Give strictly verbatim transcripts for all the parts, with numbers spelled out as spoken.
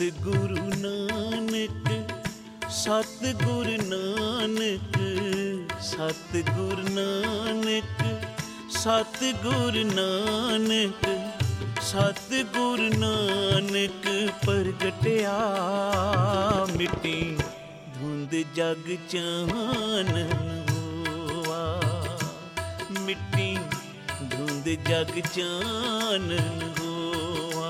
सतगुरु नानक सतगुरु नानक सतगुरु नानक सतगुरु नानक सतगुरु नानक प्रगटिया मिटी धुंध जग चानन होआ मिटी धुंध जग चानन होआ।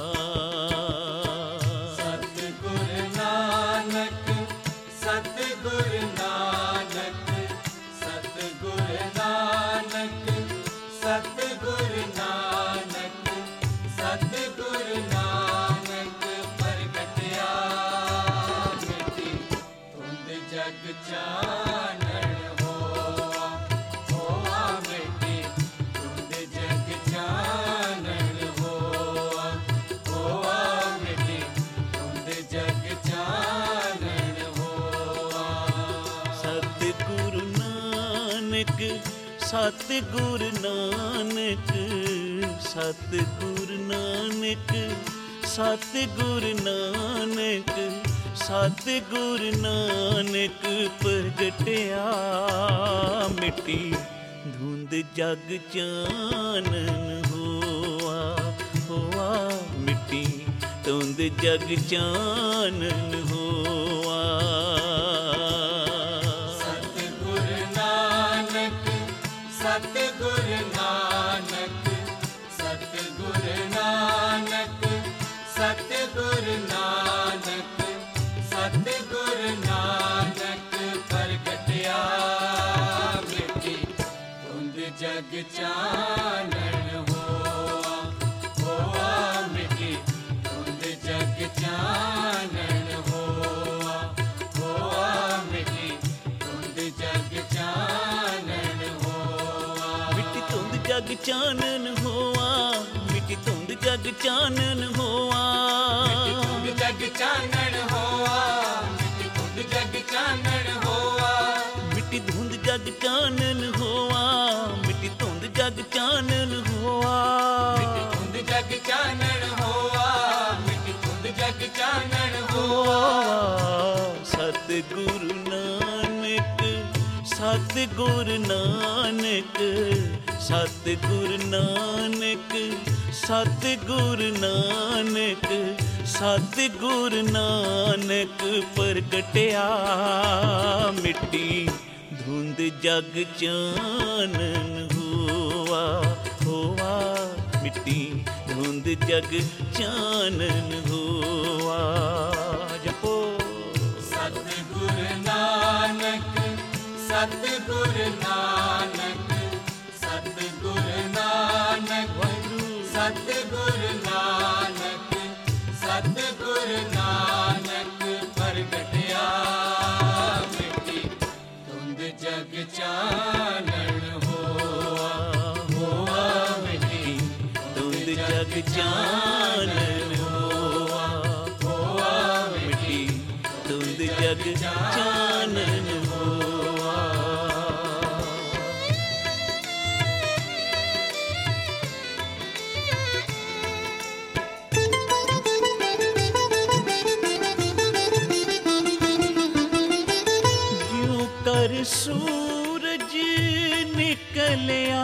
सतगुरु नानक सतगुरु नानक सतगुरु नानक सतगुरु नानक सतगुरु नानक प्रगटिया मिटी धुंध जग चानन होआ होआ मिटी धुंध जग चानन होआ होआ मिटी धुंध जग चानन होआ। सतगुरु नानक सतगुरु नानक सतगुरु नानक सतगुरु नानक सतगुरु नानक प्रगटिया मिटी धुंध जग चानन होआ होआ मिटी धुंध जग चानन होआ। सतगुरु नानक सतगुरु नानक सतगुरु नानक सतगुरु नानक सतगुरु नानक प्रगटिया मिटी धुंध जग चानन होआ होआ मिटी धुंध जग चानन होआ होआ मिटी धुंध जग चानन होआ। मिट्टी धुंध जग चानन होआ मिट्टी धुंध जग चानन होआ धुंध जग चानन होआ मिटी धुंध जग चानन होआ मिट्टी धुंध जग चानन होआ मिट्टी धुंध जग चानन होआ धुंध जग चानन होआ मिटी धुंध जग चानन होआ। सतगुरु नानक सतगुरु नानक सतगुरु नानक सतगुरु नानक सतगुरु नानक प्रगटिया मिटी धुंध जग चानन होआ होआ मिटी धुंध जग चानन होआ। जपो सतगुरु नानक सतगुरु नानक सतगुरु नानक सतगुरु नानक सतगुरु नानक प्रगटिया मिटी धुंध जग चानन होआ होआ मिटी धुंध जग चानन होआ होआ मिटी धुंध जग चानन होआ। ज्यों कर सूरज निकलिया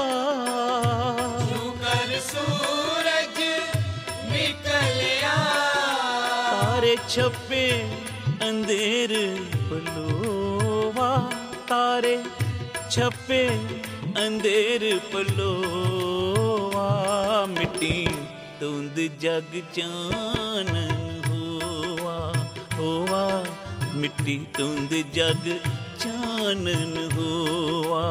यूं कर सूरज निकलिया तारे छपे अंधेर पलोवा तारे छपे अंधेर पलोवा मिट्टी धुंध जग चानन होआ होआ मिट्टी धुंध जग चानन होआ।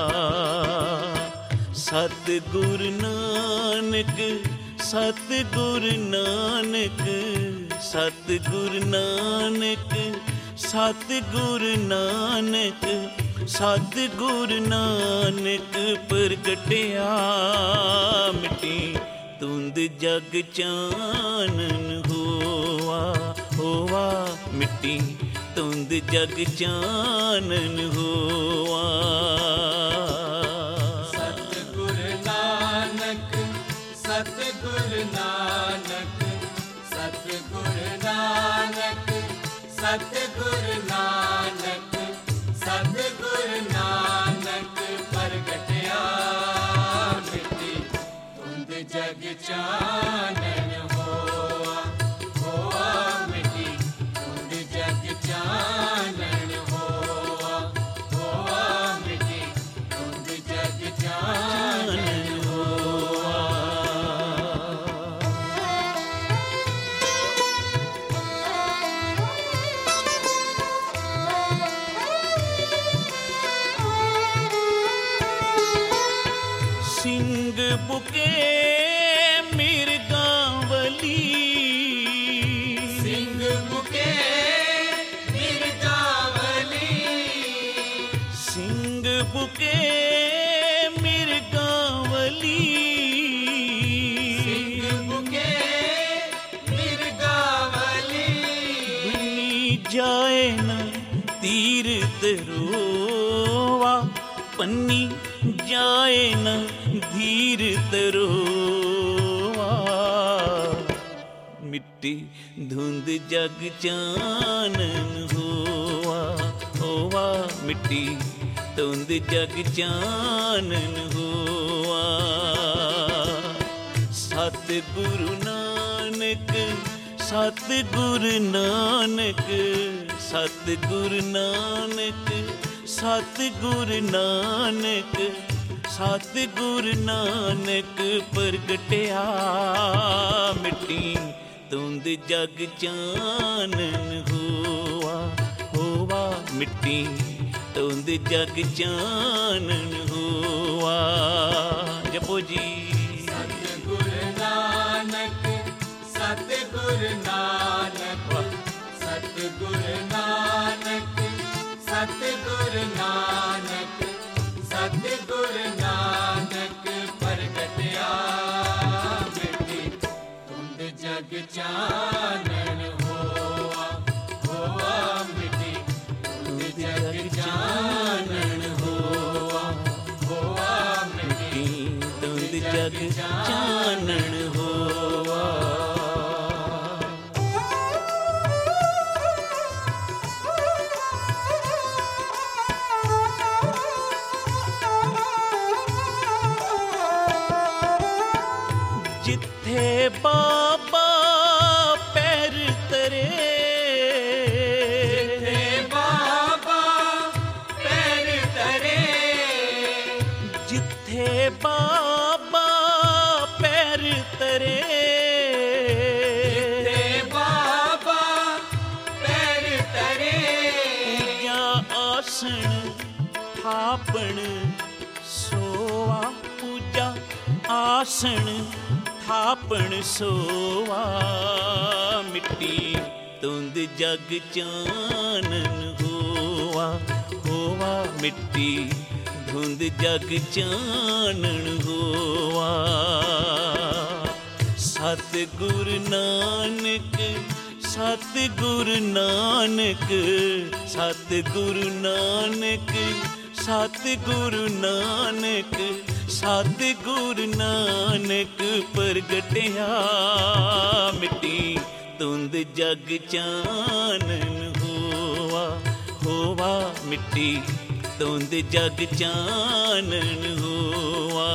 सतगुरु नानक सतगुरु नानक सतगुरु नानक सतगुरु नानक सतगुरु नानक प्रगटिया मिटी धुंध जग चानन होआ होआ मिटी धुंध जग चानन होआ। सतगुरु नानक सतगुरु नानक सतगुरु सतगुर नानक सतगुर नानक प्रगटया मिटी धुंध जग चानन होआ होआ मिटी धुंध जग चानन होआ होआ मिटी धुंध जग चानन होआ। सिंग बुके मिर्गावली सिंह बुके मिर्गावली सिंग बुके मिर्गावली सिंह बुके मिर्गावली बनी जाए न तीर तरोवा पन्नी जाए न धीर तरोवा मिट्टी धुंध जग चानन होवा होवा मिट्टी धुंध जग चानन होवा। सतगुरु नानक सतगुरु नानक सतगुरु नानक सतगुरु नानक सतगुरु नानक प्रगटया मिट्टी धुंध जग चानन होआ होवा मिट्टी धुंध जग चानन होआ। जपो जी सतगुर नानक सतगुर नानक सतगुर नानक सतगुर नानक सतगुर नानक प्रगटया मिटी धुंध जग चानन होआ होआ मिटी धुंध जग चानन होआ होआ मिटी धुंध जग चानन होआ। जिथे बाबा पैर तरे जिथे बाबा पैर तरे जिथे बाबा पैर तरे जिथे बाबा पैर तरे पूजा आसन थापण सोवा पूजा आसन थापण सोवा मिट्टी धुंध जग चानन होवा होवा मिट्टी धुंध जग चानन होवा। सतगुरु नानक सतगुरु नानक सतगुरु नानक सतगुरु नानक सतगुरु नानक प्रगटया मिट्टी धुंध जग चानन होवा होवा मिट्टी धुंध जग चानन होवा।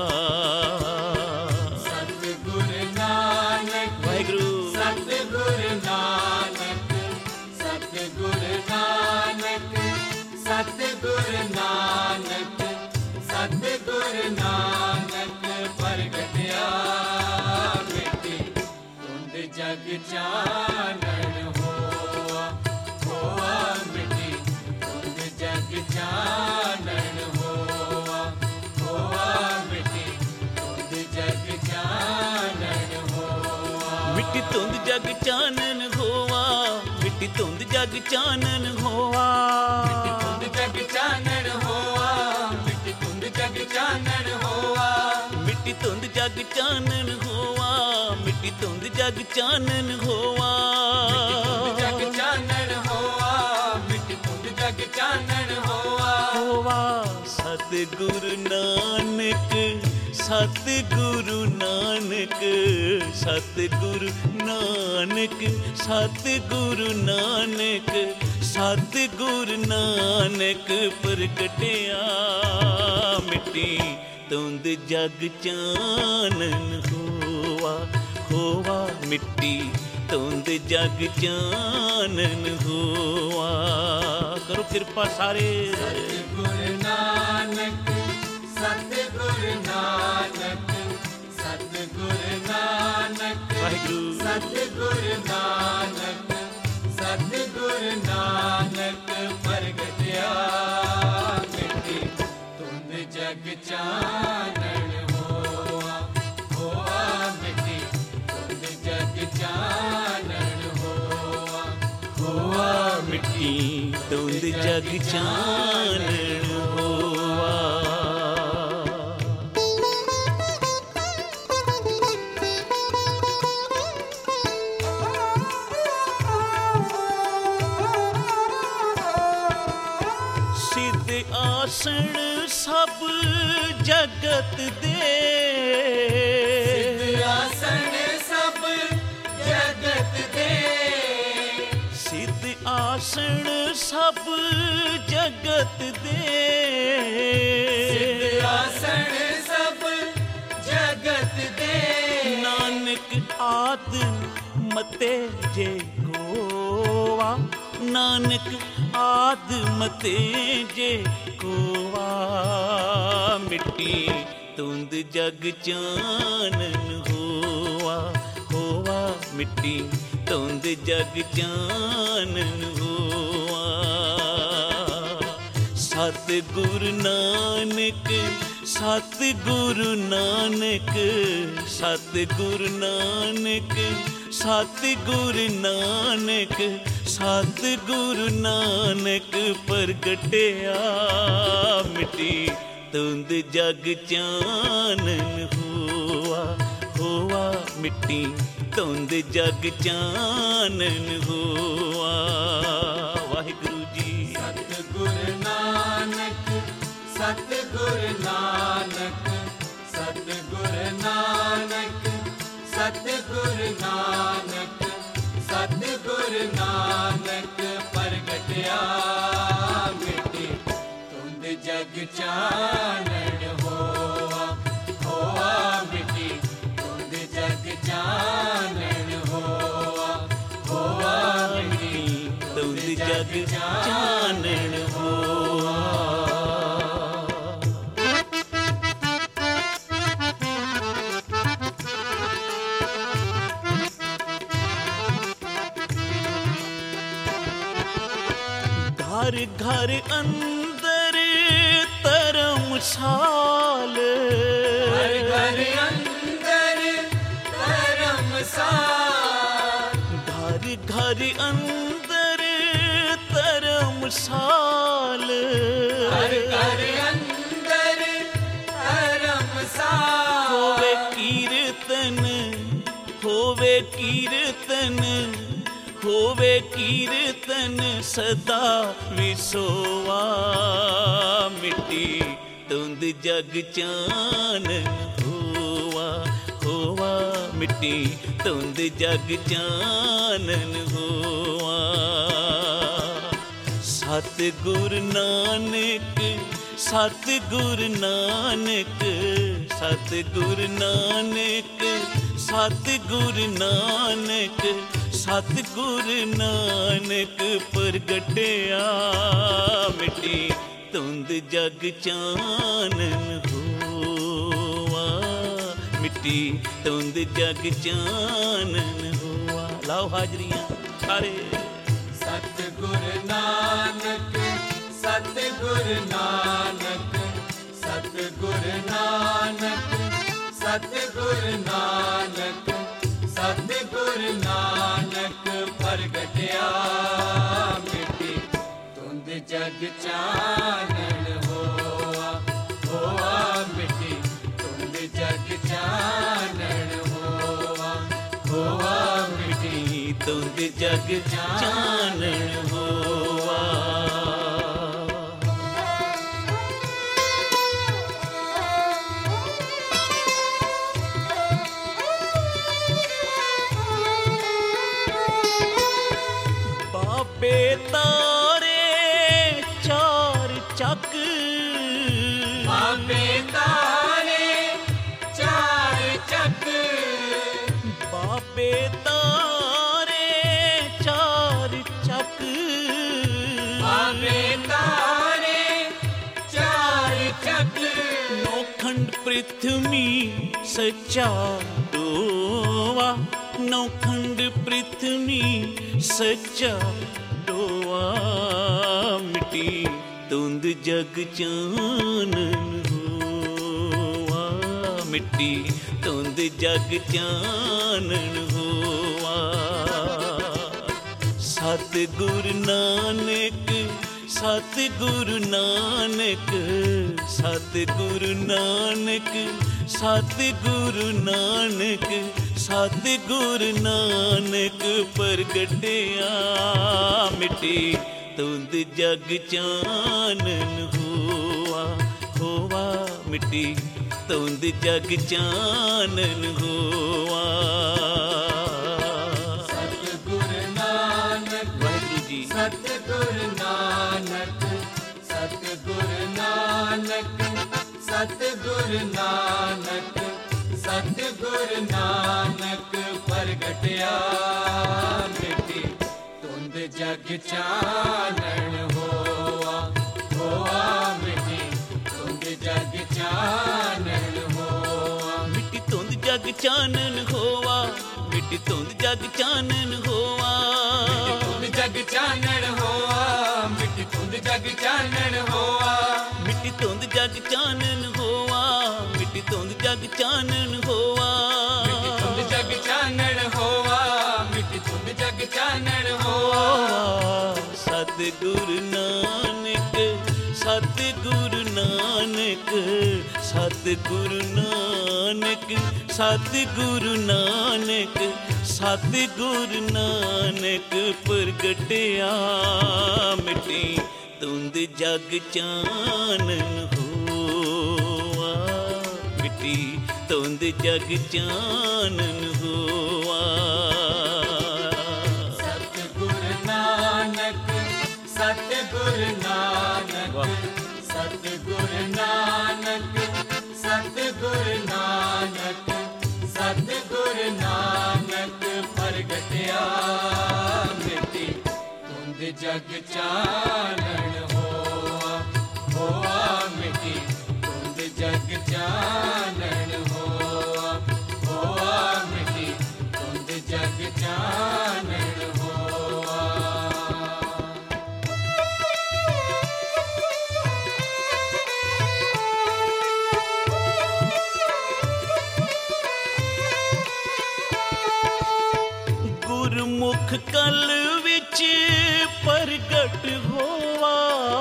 सतगुर नानक वाहिगुरु सतगुर नानक सतगुर नानक सतगुर नानक सतगुर नानक प्रगटया मिटी धुंध जग चानन होआ होआ मिटी धुंध जग चानन होआ होआ मिटी धुंध जग चानन होआ मिट्टी धुंध जग चानन होवा मिट्टी धुंध जग चानन होवा धुंध जग चानन होआ मिटी धुंध जग चानन होआ मिट्टी धुंध जग चानन होवा मिट्टी धुंध जग चानन होवा जग चानन होआ मिटी धुंध जग चानन होआ होवा। सतगुरु नानक सतगुरु नानक सतगुरु नानक सतगुरु नानक सतगुरु नानक प्रगटिया मिट्टी तुंद जग चानन होवा होवा मिट्टी तुंद जग चानन होवा। करो कृपा सारे। सतगुरु नानक सतगुरु नानक सतगुरु नानक वाहिगुरु सतगुरु नानक सतगुरु नानक प्रगटिया मिट्टी तुंद जग चानन होवा होवा मिट्टी तुंद जग चानन होवा होवा मिट्टी तुंद जग चानन होवा। सिद्ध आसन सब जगत दे सिद्ध आसन सब जगत दे सिद्ध आसन सब जगत दे सिद्ध आसन सब जगत दे नानक आद मते जे कोवा नानक आद मते जे कोवा मिट्टी तुंद जग चानन होवा होवा मिट्टी तुंद जग चानन होवा। सतगुरु नानक सतगुरु नानक सतगुरु नानक सतगुरु नानक सतगुरु नानक प्रगटिया मिट्टी तुंद जग चानन होवा होवा मिट्टी तुंद जग चानन होवा। वाहिगुरु जी। सतगुरु नानक सतगुरु नानक सतगुरु नानक सतगुरु नानक सतगुरु नानक प्रगटिया मिट्टी तुंद जग चानन होवा होवा मिट्टी तुंद जग चानन होवा होवा मिट्टी तुंद जग चानन होवा। घर घर अंदर धर्मशाल हर घर अंदर धर्मशाल घर घर अंदर धर्मशाल हर घर अंदर धर्मशाल होवे कीर्तन होवे कीर्तन होवे कीर्तन सदा विसोवा मिट्टी तुंद जग चानन होवा होवा मिट्टी तुंद जग चानन होवा। सतगुरु नानक सतगुरु नानक सतगुरु नानक सतगुरु नानक सतगुरु नानक प्रगटिया मिट्टी तुंद जग चानन होवा मिट्टी तुंद जग चानन होवा। लाओ हाजरियां सारे। सतगुरु नानक सतगुरु नानक सतगुरु नानक सतगुरु नानक सतगुरु नानक प्रगटिया मिट्टी तुंद जग चानन होवा होवा मिट्टी तुंद जग चानन होवा होवा मिट्टी तुंद जग चानन होवा। ਚੱਕ ਬਾਬੇ ਤਾਰੇ ਚਾਰ ਚੱਕ ਬਾਬੇ ਤਾਰੇ ਚਾਰ ਚੱਕ ਬਾਬੇ ਤਾਰੇ ਚਾਰ ਚੱਕ ਨੌਖੰਡ ਪ੍ਰਿਥਵੀ ਸੱਚਾ ਡੋਆ ਨੌਖੰਡ ਪ੍ਰਿਥਵੀ ਸੱਚਾ ਡੋਆ ਮਿੱਟੀ ਧੁੰਦ ਜਗ ਚਾਨਣ ਹੋਆ ਮਿੱਟੀ ਧੁੰਦ ਜਗ ਚਾਨਣ ਹੋਆ ਸਤਿਗੁਰ ਨਾਨਕ ਸਤਿਗੁਰ ਨਾਨਕ ਸਤਿਗੁਰ ਨਾਨਕ ਸਤਿਗੁਰ ਨਾਨਕ ਸਤਿਗੁਰ ਨਾਨਕ ਪ੍ਰਗਟਿਆ ਮਿੱਟੀ ਧੁੰਦ ਜਗ ਚਾਨਣ ਹੋਆ ਹੋਆ ਮਿੱਟੀ ਧੁੰਦ ਜਗ ਚਾਨਣ ਹੋਆ ਸਤਿਗੁਰ ਨਾਨਕ ਵਾਹਿਗੁਰੂ ਜੀ ਸਤਿਗੁਰ ਨਾਨਕ ਸਤਿਗੁਰ ਨਾਨਕ ਸਤਿਗੁਰ ਨਾਨਕ ਸਤਿਗੁਰ ਨਾਨਕ ਪ੍ਰਗਟਿਆ ਮਿੱਟੀ ਧੁੰਦ ਜਗ ਚਾਨਣ ਹੋਆ ਹੋਆ ਮਿੱਟੀ ਧੁੰਦ ਜਗ ਚਾਨਣ ਹੋਆ ਮਿੱਟੀ ਧੁੰਦ ਜਗ ਚਾਨਣ ਹੋਆ ਮਿੱਟੀ ਧੁੰਦ ਜਗ ਚਾਨਣ ਹੋਆ ਧੁੰਦ ਜਗ ਚਾਨਣ ਹੋਆ ਮਿੱਟੀ ਧੁੰਦ ਜਗ ਚਾਨਣ ਹੋਆ ਮਿੱਟੀ ਧੁੰਦ ਜਗ ਚਾਨਣ ਹੋਆ ਮਿੱਟੀ ਧੁੰਦ ਜਗ ਚਾਨਣ ਹੋਆ ਧੁੰਦ ਜਗ ਚਾਨਣ ਹੋਆ ਮਿੱਟੀ ਧੁੰਦ ਜਗ ਚਾਨਣ ਹੋਆ ਸਤਿਗੁਰ ਨਾਨਕ ਸਤਿਗੁਰ ਨਾਨਕ ਸਤਿਗੁਰ ਨਾਨਕ ਸਤਿਗੁਰ ਨਾਨਕ ਸਤਿਗੁਰ ਨਾਨਕ ਪ੍ਰਗਟਿਆ ਮਿੱਟੀ ਧੁੰਦ ਜਗ ਚਾਨਣ ਹੋਆ ਮਿੱਟੀ ਧੁੰਦ ਜਗ ਚਾਨਣ ਹੋਆ ਸਤਿਗੁਰ ਨਾਨਕ ਸਤਿਗੁਰ ਨਾਨਕ ਸਤਿਗੁਰ ਨਾਨਕ ਸਤਿਗੁਰ ਨਾਨਕ ਸਤਿਗੁਰ ਨਾਨਕ ਪ੍ਰਗਟਿਆ ਮਿੱਟੀ ਧੁੰਦ ਜਗ ਚਾਨਣ ਹੋਆ ਹੋਆ ਮਿੱਟੀ ਧੁੰਦ ਜਗ ਚਾਨਣ ਹੋਆ ਹੋਆ ਮਿੱਟੀ ਧੁੰਦ ਜਗ ਚਾਨਣ ਹੋਆ ਗੁਰਮੁਖ ਕਲ ਵਿੱਚ ਪ੍ਰਗਟ ਹੋਆ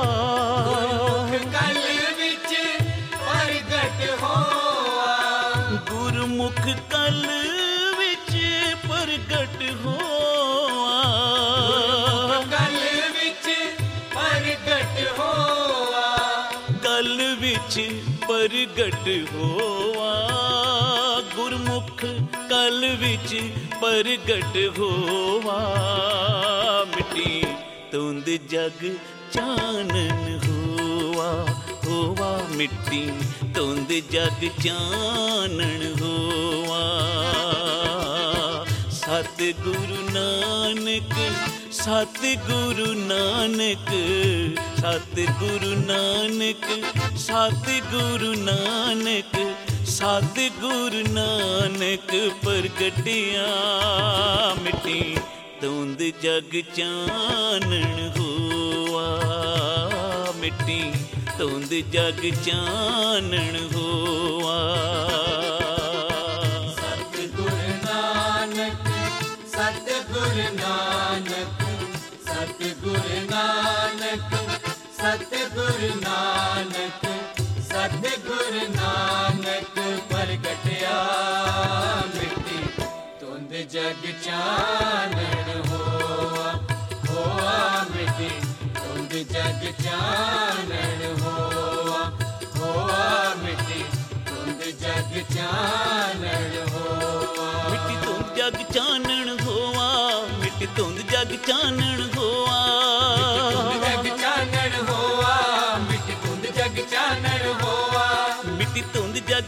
ਕਲ ਵਿੱਚ ਪ੍ਰਗਟ ਹੋਆ ਗੁਰਮੁਖ ਕਲ ਵਿੱਚ ਪ੍ਰਗਟ ਹੋਆ ਕਲ ਵਿੱਚ ਪ੍ਰਗਟ ਹੋਆ ਕਲ ਵਿੱਚ ਪ੍ਰਗਟ ਹੋਆ ਗੁਰਮੁਖ ਕਲ ਵਿੱਚ ਪ੍ਰਗਟ ਹੋਆ ਮਿੱਟੀ ਧੁੰਦ ਜਗ ਚਾਨਣ ਹੋਆ ਹੋਆ ਮਿੱਟੀ ਧੁੰਦ ਜਗ ਚਾਨਣ ਹੋਆ ਸਤਿਗੁਰੂ ਨਾਨਕ ਸਤਿਗੁਰੂ ਨਾਨਕ ਸਤਿਗੁਰੂ ਨਾਨਕ ਸਤਿਗੁਰੂ ਨਾਨਕ ਸਤਿਗੁਰੂ ਨਾਨਕ ਪ੍ਰਗਟਿਆ ਮਿੱਟੀ ਧੁੰਦ ਜਗ ਚਾਨਣ ਹੋਆ ਮਿੱਟੀ ਧੁੰਦ ਜਗ ਚਾਨਣ ਹੋਆ ਸਤਿਗੁਰ ਨਾਨਕ ਸਤਿਗੁਰ ਨਾਨਕ ਸਤਿਗੁਰ ਨਾਨਕ ਸਤਿਗੁਰ ਨਾਨਕ ਸਤਿਗੁਰ ਨਾਨਕ ਪ੍ਰਗਟਿਆ ਮਿੱਟੀ ਧੁੰਦ ਜਗ ਚਾਨਣ ਹੋਆ ਹੋਆ ਮਿੱਟੀ ਧੁੰਦ ਜਗ ਚਾਨਣ ਹੋਆ ਹੋਆ ਮਿੱਟੀ ਧੁੰਦ ਜਗ ਚਾਨਣ ਹੋਆ ਮਿੱਟੀ ਧੁੰਦ ਜਗ ਚਾਨਣ ਹੋਆ ਮਿੱਟੀ ਧੁੰਦ ਜਗ ਚਾਨਣ ਹੋਆ ਜਗ ਚਾਨਣ ਹੋਆ ਮਿੱਟੀ